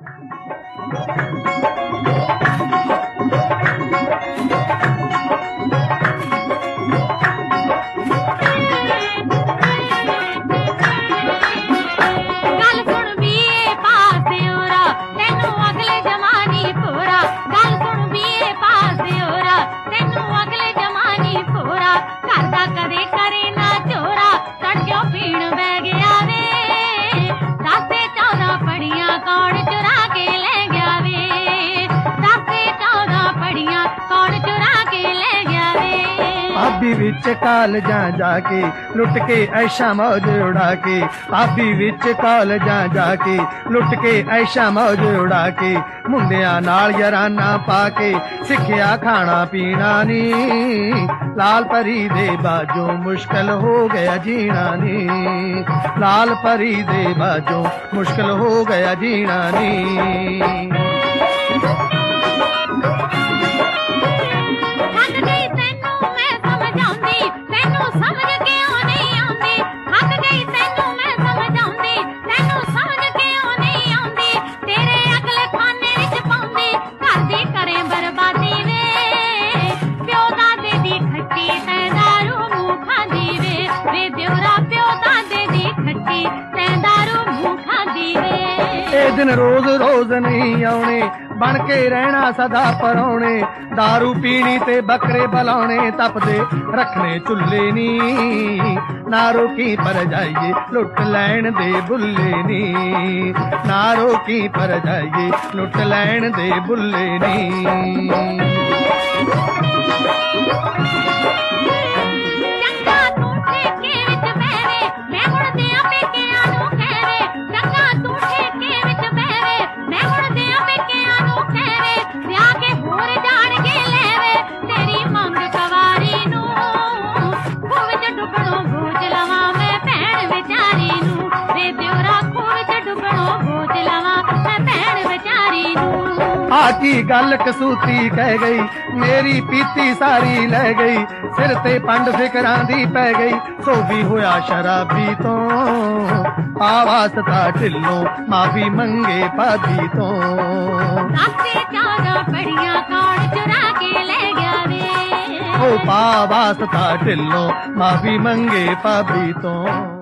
भाभी विच कालजां जाके लुट के ऐशा मौज उड़ा के, भाभी विच कालजां जाके लुट के ऐशा मौज उड़ा के, मुंडियां नाल याराना पाके सिखिया खाना पीना नी, लाल परी दे बाजों मुश्किल हो गया जीना नी, लाल परी दे बाजों मुश्किल हो गया जीना नी। दिन रोज रोज नहीं आने बन के रहना सदा परौने, दारू पीनी ते बकरे बलाने तपदे रखने चुल्ले नी, ना रोकी पर जाइए लुट लैन दे बुल्ले नी, ना रोकी पर जाइए लुट लैन दे बुल्ले नी। आकी गल कसूती कह गई मेरी पीती सारी लै गई, सिर ते पंड फिकरां दी पै गई, सो भी होया शराबी तो आवासता ढिलों माफी मंगे भाभी तो, ओ पावासता ढिलों माफी मंगे भाभी तो।